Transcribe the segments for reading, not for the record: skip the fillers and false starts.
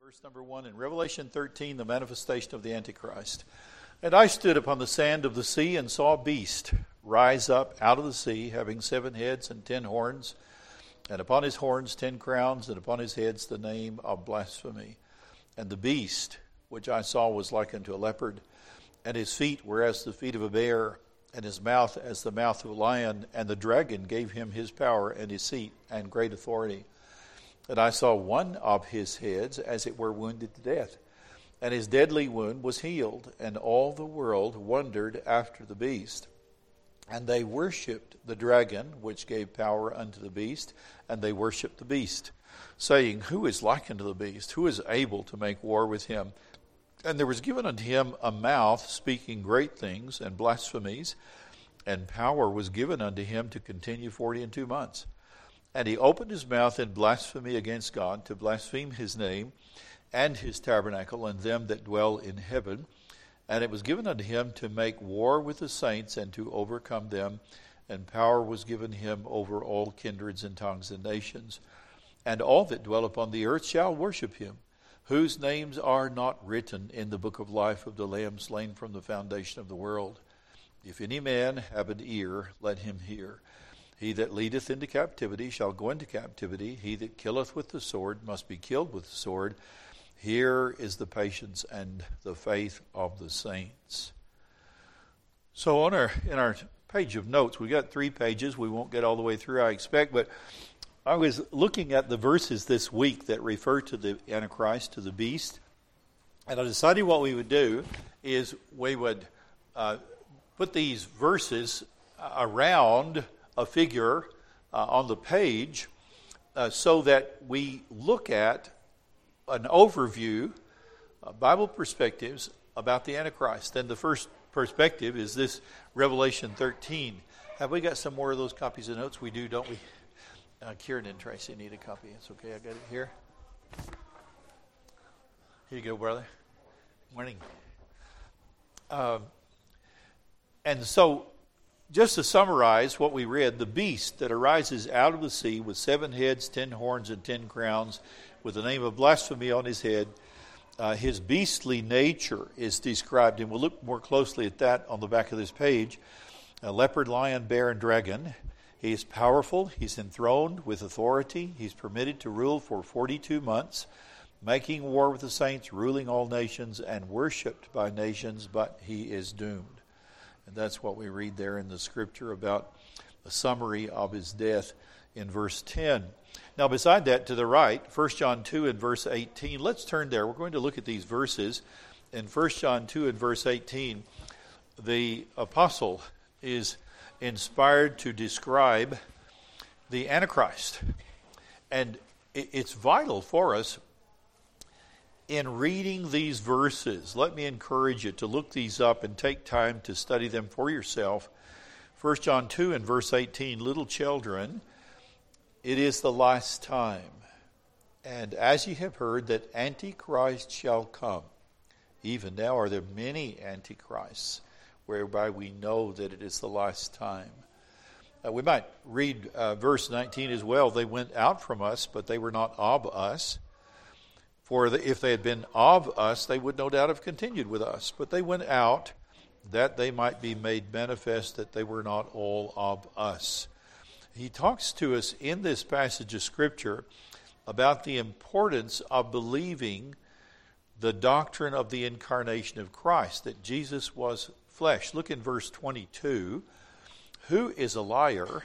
Verse number 1 in Revelation 13, the manifestation of the Antichrist. And I stood upon the sand of the sea and saw a beast rise up out of the sea, having 7 heads and 10 horns, and upon his horns 10 crowns, and upon his heads the name of blasphemy. And the beast which I saw was like unto a leopard, and his feet were as the feet of a bear, and his mouth as the mouth of a lion. And the dragon gave him his power and his seat and great authority. And I saw one of his heads as it were wounded to death, and his deadly wound was healed, and all the world wondered after the beast. And they worshipped the dragon, which gave power unto the beast, and they worshipped the beast, saying, Who is like unto the beast? Who is able to make war with him? And there was given unto him a mouth speaking great things and blasphemies, and power was given unto him to continue 42 months. And he opened his mouth in blasphemy against God, to blaspheme his name and his tabernacle and them that dwell in heaven. And it was given unto him to make war with the saints and to overcome them. And power was given him over all kindreds and tongues and nations. And all that dwell upon the earth shall worship him, whose names are not written in the book of life of the Lamb slain from the foundation of the world. If any man have an ear, let him hear. He that leadeth into captivity shall go into captivity. He that killeth with the sword must be killed with the sword. Here is the patience and the faith of the saints. So in our page of notes, we got 3 pages. We won't get all the way through, I expect, but I was looking at the verses this week that refer to the Antichrist, to the beast, and I decided what we would do is we would put these verses around a figure on the page so that we look at an overview, Bible perspectives about the Antichrist. And the first perspective is this Revelation 13. Have we got some more of those copies of notes? We do, don't we? Kieran and Tracy need a copy. It's okay, I got it here. Here you go, brother. Morning. And so, just to summarize what we read, the beast that arises out of the sea with 7 heads, 10 horns, and 10 crowns, with the name of blasphemy on his head, his beastly nature is described, and we'll look more closely at that on the back of this page. A leopard, lion, bear, and dragon. He is powerful. He's enthroned with authority. He's permitted to rule for 42 months, making war with the saints, ruling all nations, and worshipped by nations, but he is doomed. And that's what we read there in the scripture about a summary of his death in verse 10. Now, beside that, to the right, 1 John 2 and verse 18. Let's turn there. We're going to look at these verses. In 1 John 2 and verse 18, the apostle is inspired to describe the Antichrist. And it's vital for us in reading these verses. Let me encourage you to look these up and take time to study them for yourself. 1 John 2 and verse 18, little children, it is the last time. And as ye have heard that Antichrist shall come, even now are there many Antichrists, whereby we know that it is the last time. We might read verse 19 as well. They went out from us, but they were not of us. For if they had been of us, they would no doubt have continued with us. But they went out that they might be made manifest that they were not all of us. He talks to us in this passage of Scripture about the importance of believing the doctrine of the incarnation of Christ, that Jesus was flesh. Look in verse 22. Who is a liar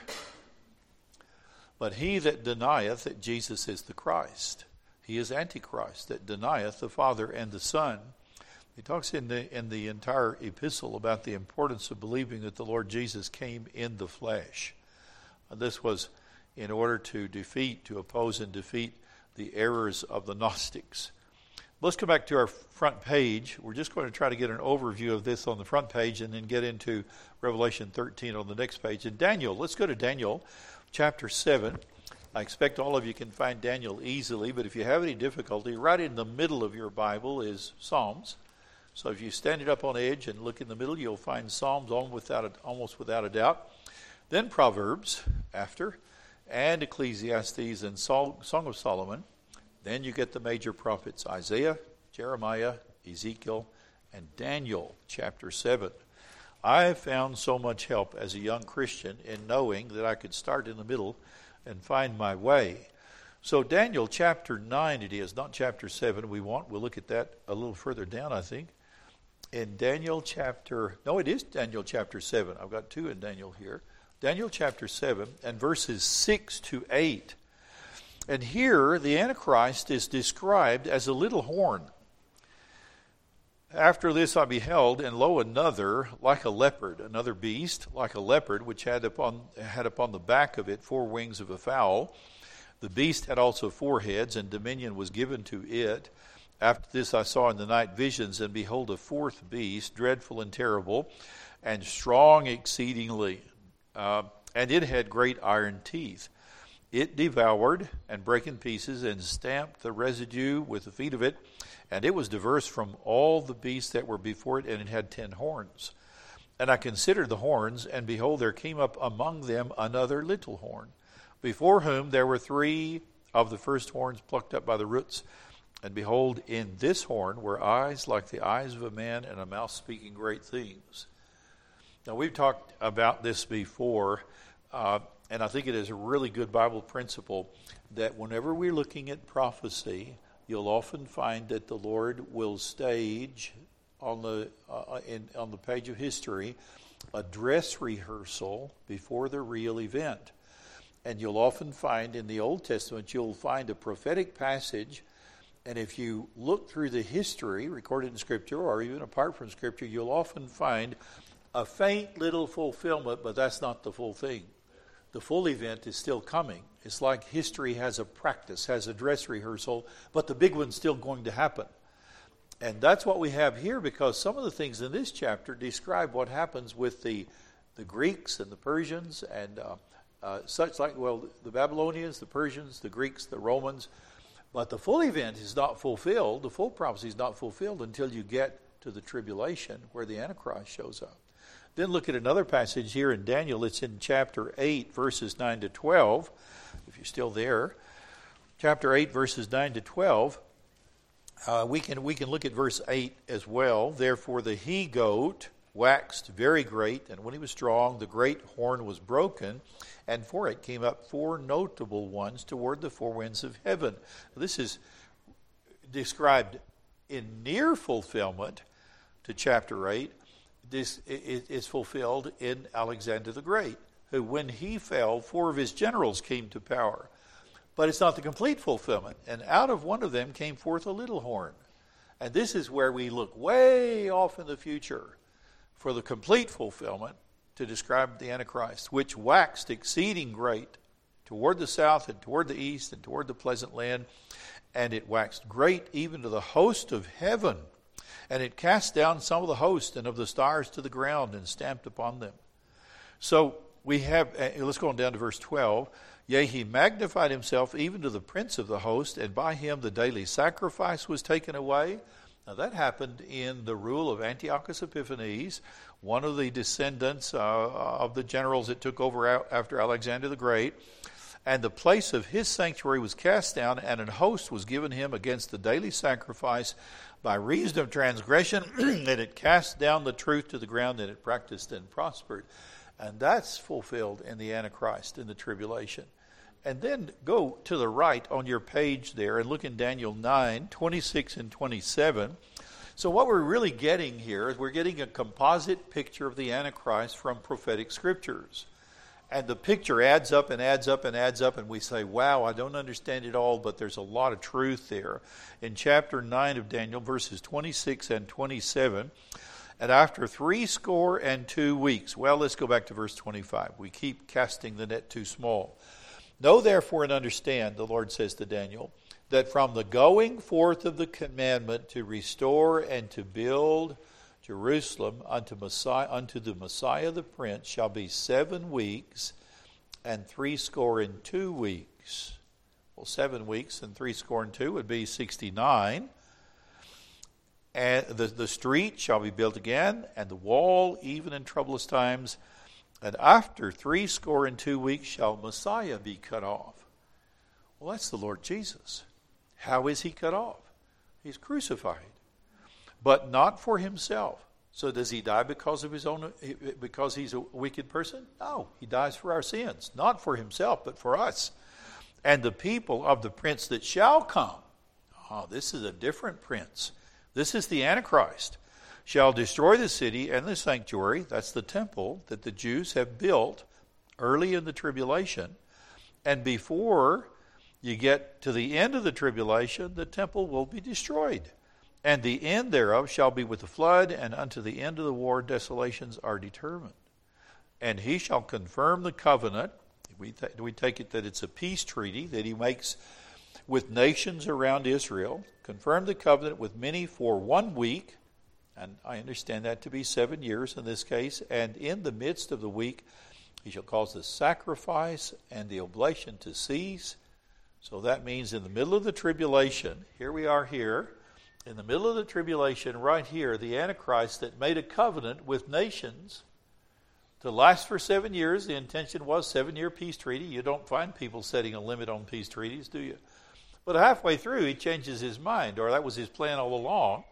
but he that denieth that Jesus is the Christ? He is Antichrist, that denieth the Father and the Son. He talks in the entire epistle about the importance of believing that the Lord Jesus came in the flesh. This was in order to oppose and defeat the errors of the Gnostics. Let's go back to our front page. We're just going to try to get an overview of this on the front page and then get into Revelation 13 on the next page. And Daniel, let's go to Daniel chapter 7. I expect all of you can find Daniel easily, but if you have any difficulty, right in the middle of your Bible is Psalms. So if you stand it up on edge and look in the middle, you'll find Psalms almost without a doubt. Then Proverbs after, and Ecclesiastes and Song of Solomon, Then you get the major prophets, Isaiah, Jeremiah, Ezekiel, and Daniel, chapter 7. I have found so much help as a young Christian in knowing that I could start in the middle and find my way. So Daniel chapter 9 it is, not chapter 7. We'll look at that a little further down, I think. In Daniel chapter, no, it is Daniel chapter 7. I've got two in Daniel here. Daniel chapter 7 and verses 6 to 8. And here the Antichrist is described as a little horn. After this I beheld, and lo, another like a leopard, another beast like a leopard, which had upon the back of it 4 wings of a fowl. The beast had also 4 heads, and dominion was given to it. After this I saw in the night visions, and behold, a 4th beast, dreadful and terrible, and strong exceedingly. And it had great iron teeth. It devoured and brake in pieces, and stamped the residue with the feet of it. And it was diverse from all the beasts that were before it, and it had 10 horns. And I considered the horns, and behold, there came up among them another little horn, before whom there were 3 of the first horns plucked up by the roots. And behold, in this horn were eyes like the eyes of a man, and a mouth speaking great things. Now, we've talked about this before, and I think it is a really good Bible principle that whenever we're looking at prophecy, you'll often find that the Lord will stage on the page of history a dress rehearsal before the real event. And you'll often find in the Old Testament, you'll find a prophetic passage, and if you look through the history recorded in Scripture or even apart from Scripture, you'll often find a faint little fulfillment, but that's not the full thing. The full event is still coming. It's like history has a practice, has a dress rehearsal, but the big one's still going to happen. And that's what we have here, because some of the things in this chapter describe what happens with the Greeks and the Persians and such like, well, the Babylonians, the Persians, the Greeks, the Romans. But the full event is not fulfilled, the full prophecy is not fulfilled until you get to the tribulation where the Antichrist shows up. Then look at another passage here in Daniel. It's in chapter 8, verses 9 to 12, if you're still there. Chapter 8, verses 9 to 12. We can look at verse 8 as well. Therefore the he-goat waxed very great, and when he was strong, the great horn was broken, and for it came up 4 notable ones toward the 4 winds of heaven. This is described in near fulfillment to chapter 8. This is fulfilled in Alexander the Great, who, when he fell, 4 of his generals came to power. But it's not the complete fulfillment. And out of one of them came forth a little horn. And this is where we look way off in the future for the complete fulfillment to describe the Antichrist, which waxed exceeding great toward the south and toward the east and toward the pleasant land. And it waxed great even to the host of heaven. And it cast down some of the host and of the stars to the ground and stamped upon them. So we have, let's go on down to verse 12. Yea, he magnified himself even to the prince of the host, and by him the daily sacrifice was taken away. Now that happened in the rule of Antiochus Epiphanes, one of the descendants of the generals that took over after Alexander the Great. And the place of his sanctuary was cast down, and an host was given him against the daily sacrifice by reason of transgression, and it cast down the truth to the ground, and it practiced and prospered. And that's fulfilled in the Antichrist, in the tribulation. And then go to the right on your page there and look in Daniel 9, 26 and 27. So what we're really getting here is we're getting a composite picture of the Antichrist from prophetic scriptures. And the picture adds up and adds up and adds up, and we say, wow, I don't understand it all, but there's a lot of truth there. In chapter 9 of Daniel, verses 26 and 27, and after 62 weeks, well, let's go back to verse 25. We keep casting the net too small. Know therefore and understand, the Lord says to Daniel, that from the going forth of the commandment to restore and to build Jerusalem unto the Messiah the Prince shall be 7 weeks and 62 weeks. Well, 7 weeks and 62 would be 69. And the street shall be built again, and the wall even in troublous times. And after 62 weeks shall Messiah be cut off. Well, that's the Lord Jesus. How is he cut off? He's crucified, but not for himself. So does he die because of his own, because he's a wicked person? No, he dies for our sins, not for himself, but for us. And the people of the prince that shall come, this is a different prince. This is the Antichrist, shall destroy the city and the sanctuary, that's the temple that the Jews have built early in the tribulation. And before you get to the end of the tribulation, the temple will be destroyed. And the end thereof shall be with the flood, and unto the end of the war desolations are determined. And he shall confirm the covenant. We take it that it's a peace treaty that he makes with nations around Israel. Confirm the covenant with many for 1 week. And I understand that to be 7 years in this case. And in the midst of the week, he shall cause the sacrifice and the oblation to cease. So that means in the middle of the tribulation, here we are here, in the middle of the tribulation, right here, the Antichrist that made a covenant with nations to last for 7 years. The intention was 7-year peace treaty. You don't find people setting a limit on peace treaties, do you? But halfway through, he changes his mind, or that was his plan all along.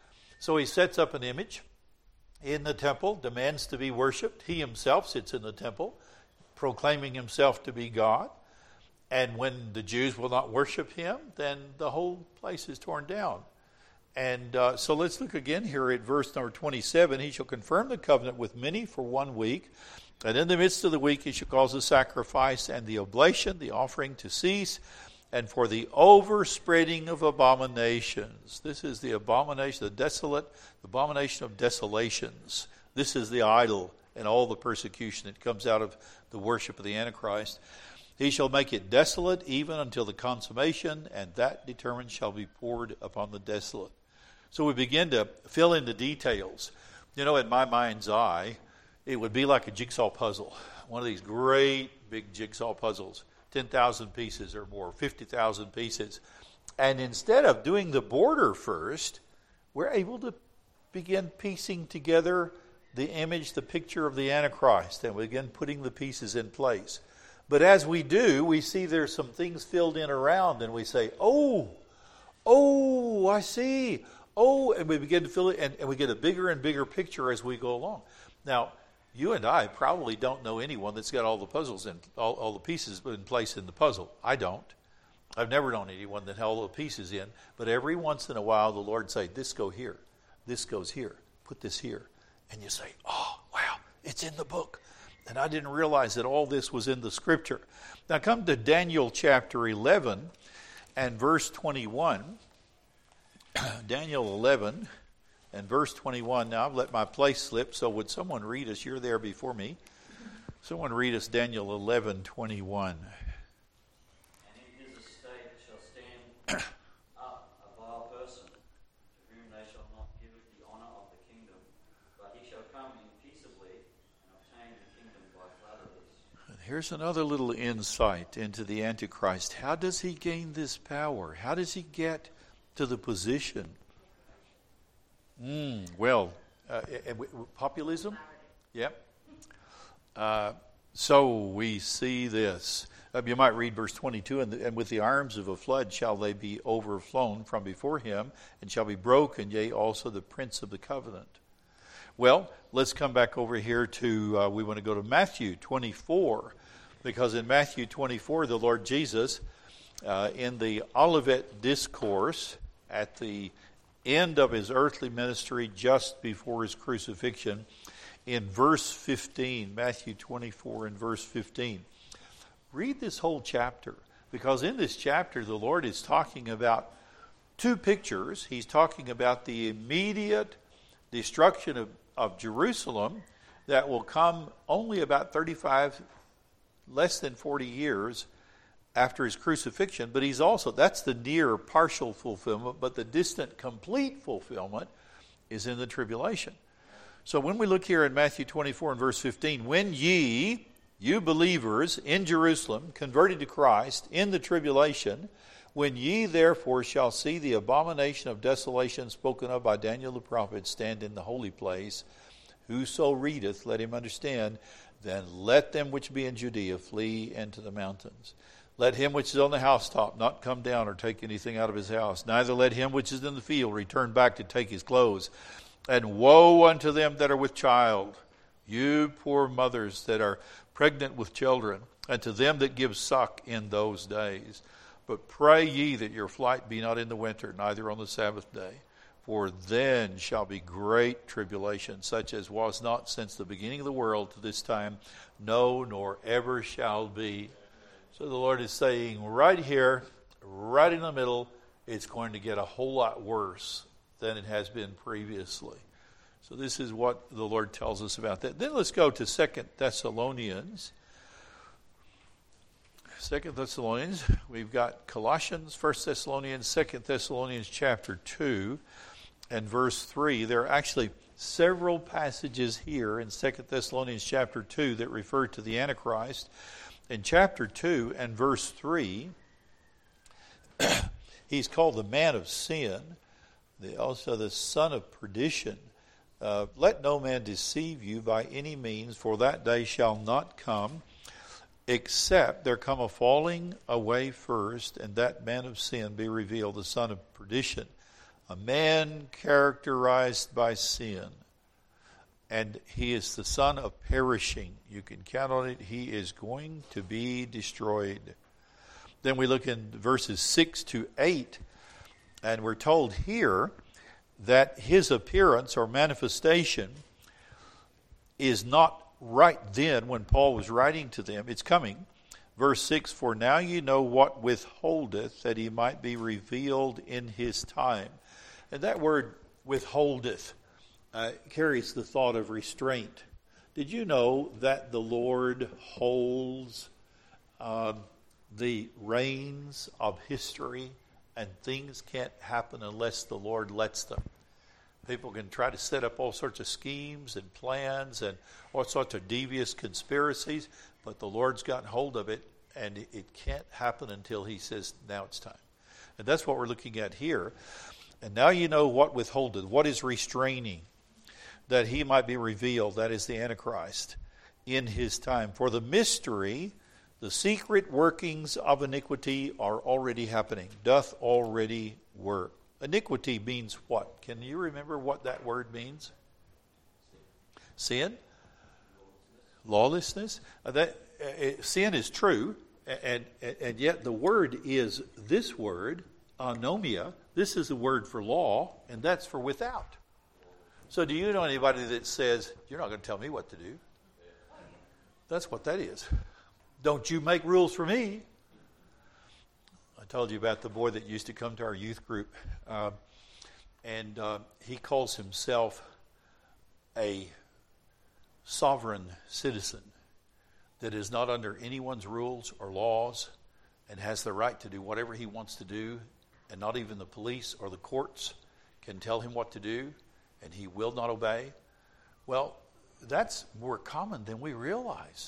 So he sets up an image in the temple, demands to be worshipped. He himself sits in the temple, proclaiming himself to be God. And when the Jews will not worship him, then the whole place is torn down. And so let's look again here at verse number 27. He shall confirm the covenant with many for 1 week. And in the midst of the week he shall cause the sacrifice and the oblation, the offering to cease. And for the overspreading of abominations. This is the abomination, the desolate, the abomination of desolations. This is the idol and all the persecution that comes out of the worship of the Antichrist. He shall make it desolate even until the consummation, and that determined shall be poured upon the desolate. So we begin to fill in the details. You know, in my mind's eye, it would be like a jigsaw puzzle. One of these great big jigsaw puzzles. 10,000 pieces or more, 50,000 pieces. And instead of doing the border first, we're able to begin piecing together the image, the picture of the Antichrist, and we begin putting the pieces in place. But as we do, we see there's some things filled in around, and we say, oh, I see. Oh, and we begin to fill it, and we get a bigger and bigger picture as we go along. Now, you and I probably don't know anyone that's got all the puzzles and all the pieces in place in the puzzle. I don't. I've never known anyone that had all the pieces in. But every once in a while, the Lord say, this go here. This goes here. Put this here. And you say, oh, wow, it's in the book. And I didn't realize that all this was in the Scripture. Now come to Daniel chapter 11 and verse 21. Daniel 11 and verse 21. Now I've let my place slip, so would someone read us? You're there before me. Someone read us Daniel 11:21. And in his estate shall stand up a vile person, to whom they shall not give the honour of the kingdom, but he shall come in peaceably and obtain the kingdom by flatterers. And here's another little insight into the Antichrist. How does he gain this power? How does he get to the position? Populism? Yep. So we see this. You might read verse 22, and with the arms of a flood shall they be overflown from before him, and shall be broken, yea, also the prince of the covenant. Well, let's come back over here to, we want to go to Matthew 24, because in Matthew 24, the Lord Jesus, in the Olivet Discourse, at the end of his earthly ministry, just before his crucifixion, in verse 15, Matthew 24 and verse 15. Read this whole chapter, because in this chapter the Lord is talking about two pictures. He's talking about the immediate destruction of Jerusalem that will come only about 35, less than 40 years after his crucifixion. But he's also, that's the near partial fulfillment, but the distant complete fulfillment is in the tribulation. So when we look here in Matthew 24 and verse 15, when ye, you believers in Jerusalem, converted to Christ in the tribulation, when ye therefore shall see the abomination of desolation spoken of by Daniel the prophet stand in the holy place, whoso readeth, let him understand, then let them which be in Judea flee into the mountains. Let him which is on the housetop not come down or take anything out of his house. Neither let him which is in the field return back to take his clothes. And woe unto them that are with child, you poor mothers that are pregnant with children, and to them that give suck in those days. But pray ye that your flight be not in the winter, neither on the Sabbath day. For then shall be great tribulation, such as was not since the beginning of the world to this time, no, nor ever shall be. So the Lord is saying right here, right in the middle, it's going to get a whole lot worse than it has been previously. So this is what the Lord tells us about that. Then let's go to 2 Thessalonians. 2 Thessalonians, we've got Colossians, 1 Thessalonians, 2 Thessalonians chapter 2 and verse 3. There are actually several passages here in 2 Thessalonians chapter 2 that refer to the Antichrist. In chapter 2 and verse 3, he's called the man of sin, also the son of perdition. Let no man deceive you by any means, for that day shall not come, except there come a falling away first, and that man of sin be revealed, the son of perdition, a man characterized by sin. And he is the son of perishing. You can count on it. He is going to be destroyed. Then we look in verses 6 to 8, and we're told here that his appearance or manifestation is not right then when Paul was writing to them. It's coming. Verse 6, for now you know what withholdeth, that he might be revealed in his time. And that word withholdeth carries the thought of restraint. Did you know that the Lord holds the reins of history, and things can't happen unless the Lord lets them? People can try to set up all sorts of schemes and plans and all sorts of devious conspiracies, but the Lord's gotten hold of it, and it can't happen until he says, now it's time. And that's what we're looking at here. And now you know what withholdeth, what is restraining, that he might be revealed, that is the Antichrist, in his time. For the mystery, the secret workings of iniquity are already happening, doth already work. Iniquity means what? Can you remember what that word means? Sin? Lawlessness? Sin is true, and yet the word is this word, anomia. This is the word for law, and that's for without. So do you know anybody that says, you're not going to tell me what to do? That's what that is. Don't you make rules for me. I told you about the boy that used to come to our youth group, and he calls himself a sovereign citizen that is not under anyone's rules or laws and has the right to do whatever he wants to do, and not even the police or the courts can tell him what to do, and he will not obey. Well, that's more common than we realize.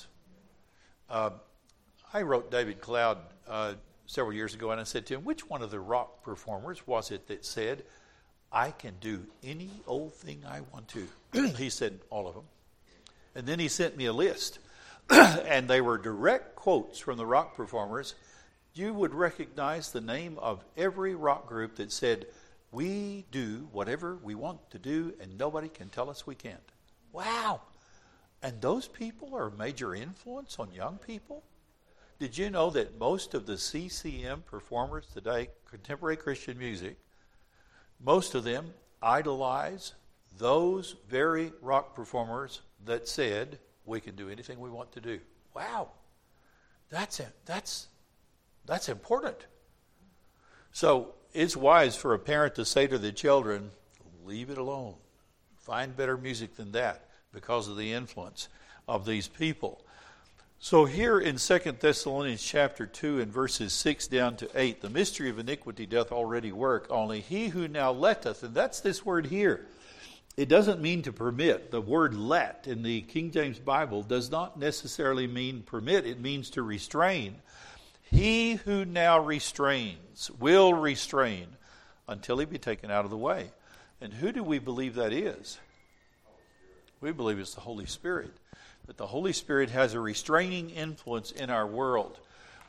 I wrote David Cloud several years ago, and I said to him, which one of the rock performers was it that said, I can do any old thing I want to? He said, all of them. And then he sent me a list, and they were direct quotes from the rock performers. You would recognize the name of every rock group that said, we do whatever we want to do, and nobody can tell us we can't. Wow! And those people are a major influence on young people? Did you know that most of the CCM performers today, contemporary Christian music, most of them idolize those very rock performers that said, we can do anything we want to do? Wow! That's important. So it's wise for a parent to say to the children, leave it alone. Find better music than that, because of the influence of these people. So here in 2 Thessalonians chapter 2 and verses 6 down to 8, the mystery of iniquity doth already work, only he who now letteth, and that's this word here. It doesn't mean to permit. The word let in the King James Bible does not necessarily mean permit. It means to restrain. He who now restrains will restrain until he be taken out of the way. And who do we believe that is? We believe it's the Holy Spirit. That the Holy Spirit has a restraining influence in our world.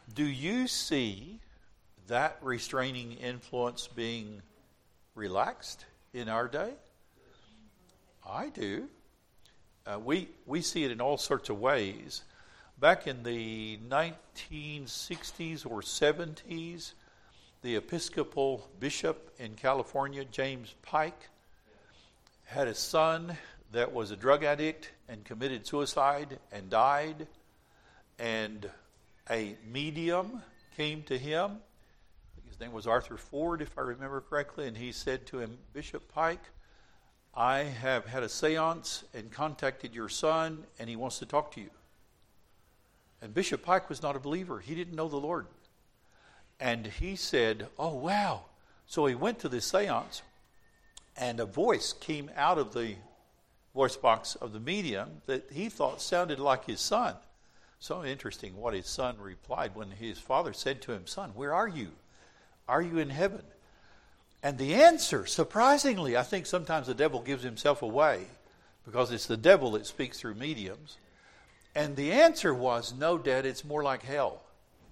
Do you see that restraining influence being relaxed in our day? I do. We see it in all sorts of ways. Back in the 1960s or 70s, the Episcopal bishop in California, James Pike, had a son that was a drug addict and committed suicide and died. And a medium came to him. His name was Arthur Ford, if I remember correctly, and he said to him, Bishop Pike, I have had a seance and contacted your son, and he wants to talk to you. And Bishop Pike was not a believer. He didn't know the Lord. And he said, oh, wow. So he went to this seance, and a voice came out of the voice box of the medium that he thought sounded like his son. So interesting what his son replied when his father said to him, son, where are you? Are you in heaven? And the answer, surprisingly, I think sometimes the devil gives himself away because it's the devil that speaks through mediums. And the answer was, no, Dad, it's more like hell.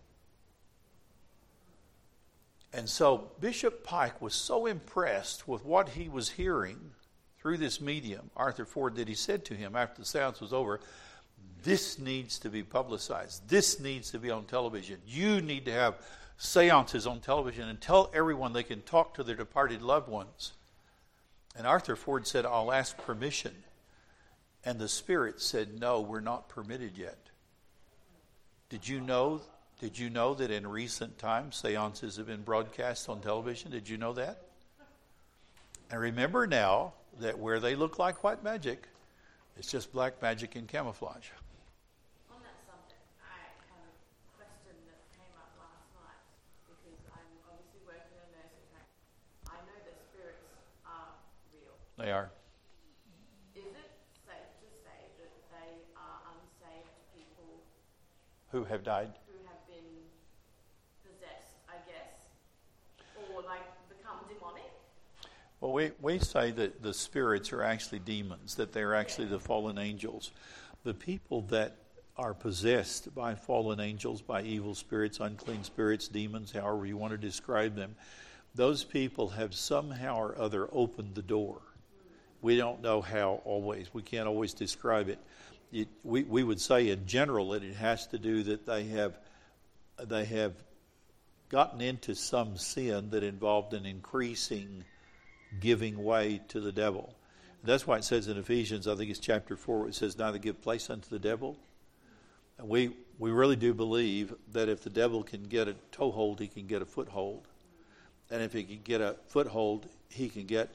And so Bishop Pike was so impressed with what he was hearing through this medium, Arthur Ford, that he said to him after the seance was over, this needs to be publicized. This needs to be on television. You need to have seances on television and tell everyone they can talk to their departed loved ones. And Arthur Ford said, I'll ask permission. And the Spirit said, no, we're not permitted yet. Did you know that in recent times seances have been broadcast on television? Did you know that? And remember now that where they look like white magic, it's just black magic in camouflage. On that subject, I have a question that came up last night because I'm obviously working in a nursing home. I know that spirits are real. They are. Is it safe to say that they are unsaved people Who have died? who have been possessed, I guess, or like become demonic? Well, we say that the spirits are actually demons, that they're actually the fallen angels. The people that are possessed by fallen angels, by evil spirits, unclean spirits, demons, however you want to describe them, those people have somehow or other opened the door. We don't know how always. We can't always describe it. We would say in general that it has to do that they have gotten into some sin that involved an increasing giving way to the devil. That's why it says in Ephesians, I think it's chapter 4, it says, neither give place unto the devil. And we really do believe that if the devil can get a toehold, he can get a foothold. And if he can get a foothold, he can get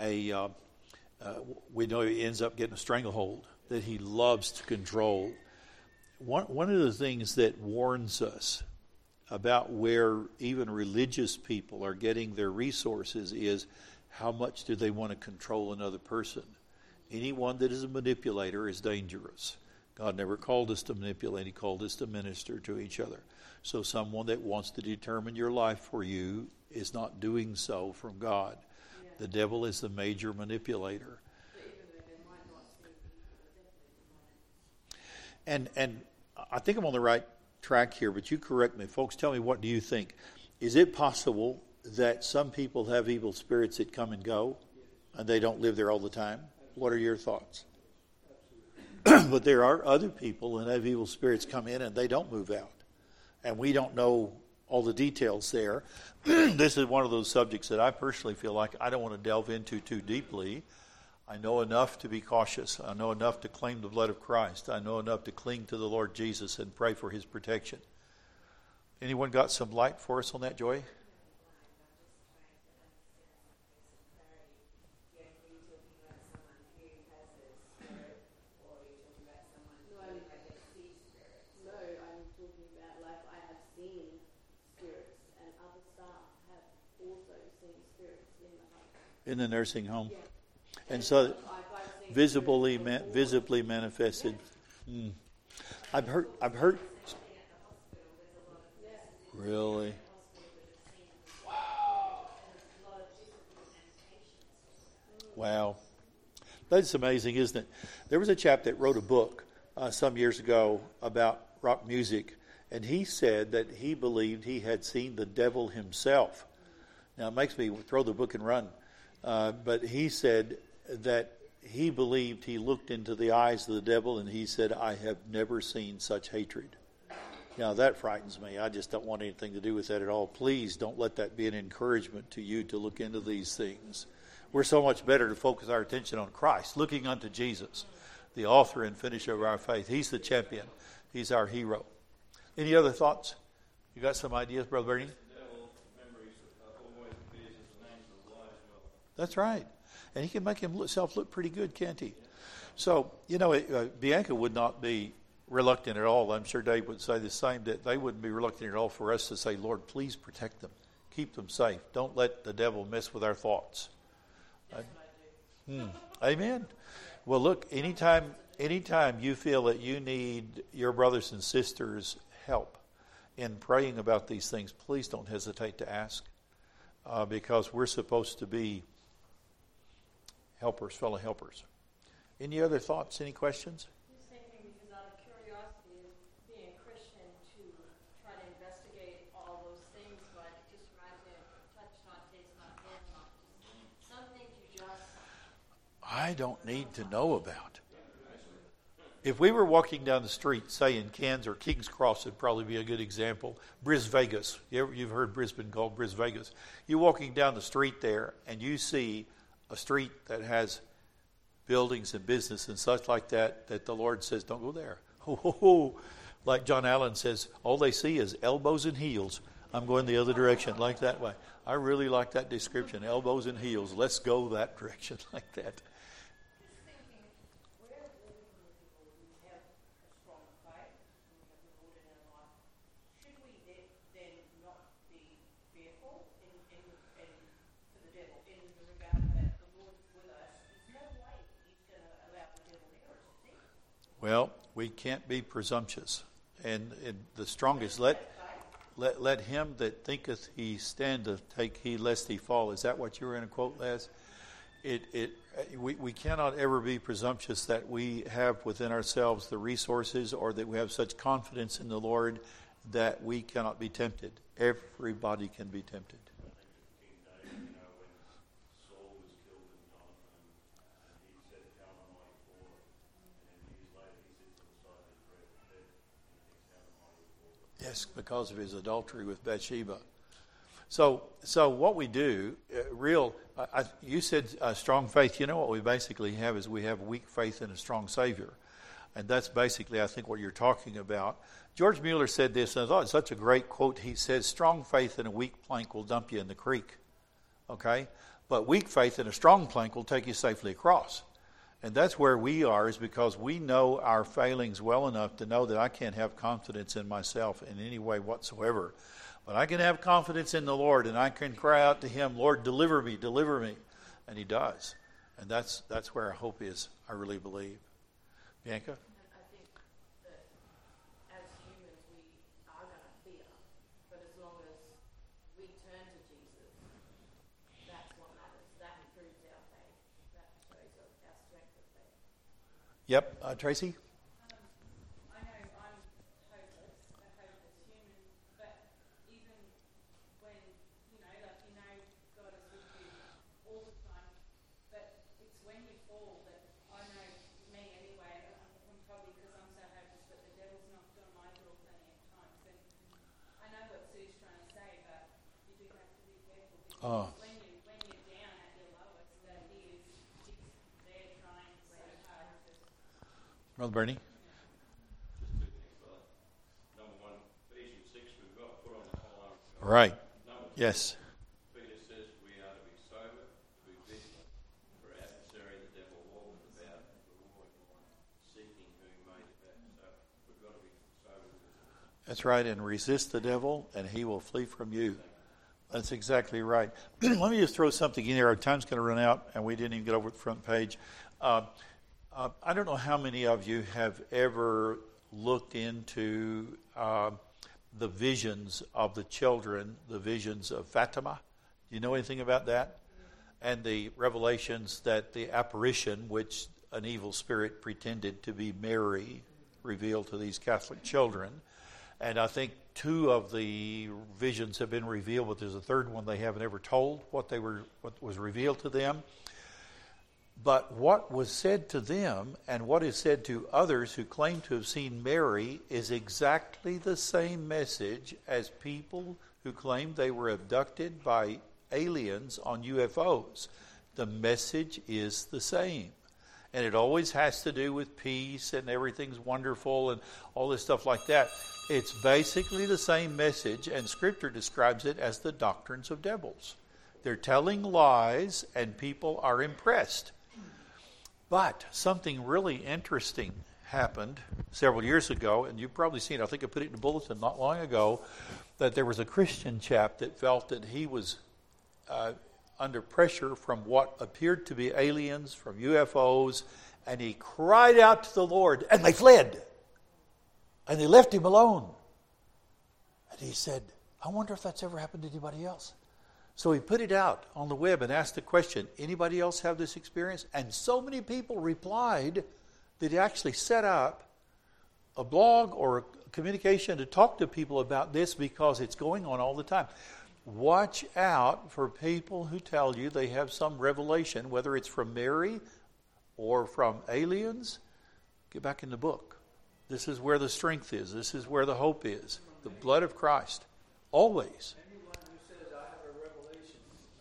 we know he ends up getting a stranglehold that he loves to control. One of the things that warns us about where even religious people are getting their resources is how much do they want to control another person. Anyone that is a manipulator is dangerous. God never called us to manipulate. He called us to minister to each other. So someone that wants to determine your life for you is not doing so from God. Yeah. The devil is the major manipulator. And I think I'm on the right track here, but you correct me. Folks, tell me, what do you think? Is it possible that some people have evil spirits that come and go and they don't live there all the time? What are your thoughts? But there are other people that have evil spirits come in and they don't move out. And we don't know all the details there. This is one of those subjects that I personally feel like I don't want to delve into too deeply. I know enough to be cautious. I know enough to claim the blood of Christ. I know enough to cling to the Lord Jesus and pray for his protection. Anyone got some light for us on that, Joy? In the nursing home. Yeah. And so visibly manifested. I've heard really. Wow. That's amazing, isn't it? There was a chap that wrote a book some years ago about rock music, And he said that he believed he had seen the devil himself. Now, it makes me throw the book and run. But he said that he believed he looked into the eyes of the devil, and he said, I have never seen such hatred. Now, that frightens me. I just don't want anything to do with that at all. Please don't let that be an encouragement to you to look into these things. We're so much better to focus our attention on Christ, looking unto Jesus, the author and finisher of our faith. He's the champion. He's our hero. Any other thoughts? You got some ideas, Brother Bernie? That's right. And he can make himself look pretty good, can't he? So, Bianca would not be reluctant at all. I'm sure Dave would say the same, that they wouldn't be reluctant at all for us to say, Lord, please protect them. Keep them safe. Don't let the devil mess with our thoughts. Amen. Well, look, anytime you feel that you need your brothers and sisters' help in praying about these things, please don't hesitate to ask, because we're supposed to be helpers, fellow helpers. Any other thoughts? Any questions? The same thing, because out of curiosity, being a Christian, to try to investigate all those things, but it just reminds me of touch not, taste not, hear not. Some things you just... I don't need to know about. If we were walking down the street, say in Cairns or King's Cross, would probably be a good example. Bris Vegas. You've heard Brisbane called Bris Vegas. You're walking down the street there, and you see a street that has buildings and business and such like that the Lord says, don't go there. Like John Allen says, all they see is elbows and heels. I'm going the other direction, like that way. I really like that description, elbows and heels. Let's go that direction, like that. Well, we can't be presumptuous. And the strongest, let him that thinketh he standeth take heed lest he fall. Is that what you were going to quote, Les? We cannot ever be presumptuous that we have within ourselves the resources, or that we have such confidence in the Lord that we cannot be tempted. Everybody can be tempted. Yes, because of his adultery with Bathsheba. So what we do, you said strong faith. You know what we basically have is we have weak faith in a strong Savior. And that's basically, I think, what you're talking about. George Mueller said this, and I thought it's such a great quote. He says, strong faith in a weak plank will dump you in the creek. Okay? But weak faith in a strong plank will take you safely across. And that's where we are, is because we know our failings well enough to know that I can't have confidence in myself in any way whatsoever. But I can have confidence in the Lord, and I can cry out to Him, Lord, deliver me, deliver me. And He does. And that's where our hope is, I really believe. Bianca? I think that as humans we are going to fear, but as long as we turn to Jesus, that's what matters. That improves our faith. That shows our strength of faith. Yep. Tracy? I know I'm hopeless, a hopeless human, but even when, God is with you all the time, but it's when you fall that I know, me anyway, I'm probably because I'm so hopeless, but the devil's knocked on my door plenty of times. And I know what Sue's trying to say, but you do have to be careful, because when you're down at your lowest, that he's there trying so hard to... Brother Bernie? Just two things, brother. Number one, Ephesians 6, we've got to put on the whole armor of God. Right. Number two, Yes. Peter says we are to be sober, to be vigilant. For our adversary, the devil, walketh about as a roaring lion, seeking whom he may devour. So we've got to be sober and vigilant. That's right. And resist the devil, and he will flee from you. That's exactly right. Let me just throw something in here. Our time's going to run out, and we didn't even get over the front page. I don't know how many of you have ever looked into the visions of the children, the visions of Fatima. Do you know anything about that? And the revelations that the apparition, which an evil spirit pretended to be Mary, revealed to these Catholic children. And I think 2 of the visions have been revealed, but there's a third one they haven't ever told what was revealed to them. But what was said to them and what is said to others who claim to have seen Mary is exactly the same message as people who claim they were abducted by aliens on UFOs. The message is the same. And it always has to do with peace and everything's wonderful and all this stuff like that. It's basically the same message, and Scripture describes it as the doctrines of devils. They're telling lies, and people are impressed. But something really interesting happened several years ago, and you've probably seen it. I think I put it in the bulletin not long ago, that there was a Christian chap that felt that he was under pressure from what appeared to be aliens, from UFOs, and he cried out to the Lord, and they fled. And they left him alone. And he said, I wonder if that's ever happened to anybody else. So he put it out on the web and asked the question, anybody else have this experience? And so many people replied that he actually set up a blog or a communication to talk to people about this because it's going on all the time. Watch out for people who tell you they have some revelation, whether it's from Mary or from aliens. Get back in the book. This is where the strength is. This is where the hope is. The blood of Christ. Always. Anyone who says, I have a revelation,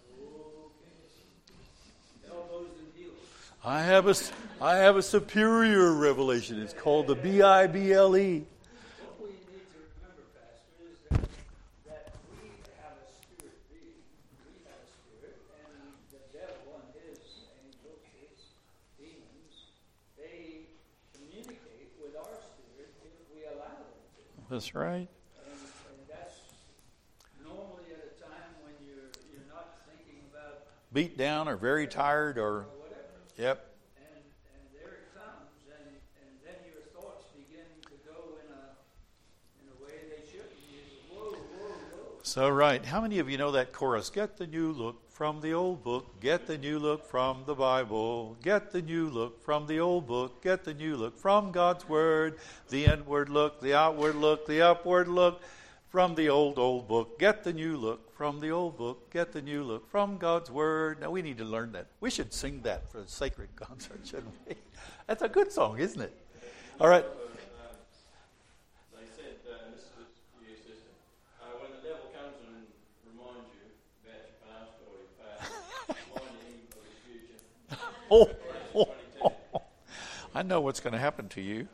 elbows and heels. I have a superior revelation. It's called the Bible. What we need to remember, Pastor, is that we have a spirit being. We have a spirit, and the devil and his angels, his demons, they communicate with our spirit if we allow them to. That's right. And that's normally at a time when you're not thinking about Beat down or very tired or... whatever. Yep. And there it comes, and then your thoughts begin to go in a way they shouldn't. You go, whoa, whoa, whoa. So right. How many of you know that chorus? Get the new look from the old book. Get the new look from the Bible. Get the new look from the old book. Get the new look from God's Word. The inward look, the outward look, the upward look from the old book. Get the new look from the old book. Get the new look from God's Word. Now we need to learn that. We should sing that for a sacred concert, shouldn't we? That's a good song, isn't it? All right. They said, this is to you, sister, when the devil comes and reminds you about your past or your past, remind him of his future. I know what's going to happen to you.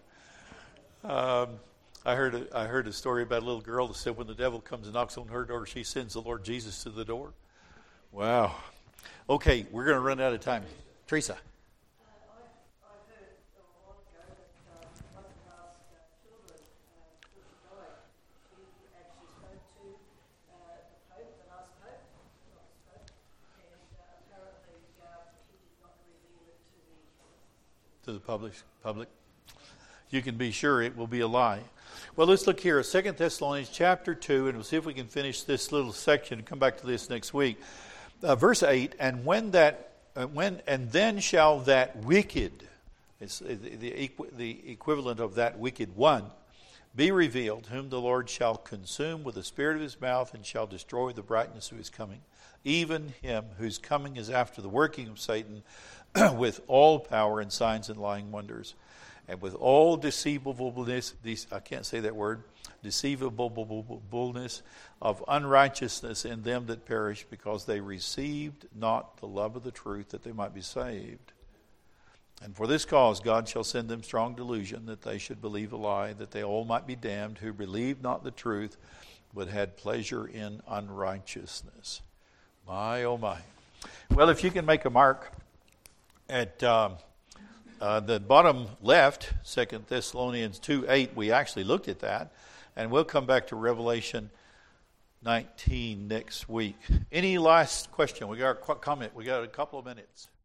I heard a story about a little girl that said when the devil comes and knocks on her door, she sends the Lord Jesus to the door. Wow. Okay, we're going to run out of time. Teresa. I heard a while ago that one of our children, Bush Guy, he actually spoke to the Pope, the last Pope, not this Pope, and apparently he did not reveal it To the public. You can be sure it will be a lie. Well, let's look here at 2 Thessalonians chapter 2, and we'll see if we can finish this little section and come back to this next week. Verse 8, and then shall that wicked, it's the equivalent of that wicked one, be revealed, whom the Lord shall consume with the spirit of his mouth and shall destroy the brightness of his coming. Even him whose coming is after the working of Satan with all power and signs and lying wonders. And with all deceivableness, I can't say that word, deceivableness of unrighteousness in them that perish, because they received not the love of the truth, that they might be saved. And for this cause God shall send them strong delusion, that they should believe a lie, that they all might be damned, who believed not the truth, but had pleasure in unrighteousness. My, oh my. Well, if you can make a mark at... the bottom left, 2 Thessalonians 2:8, we actually looked at that. And we'll come back to Revelation 19 next week. Any last question? We got a comment. We got a couple of minutes.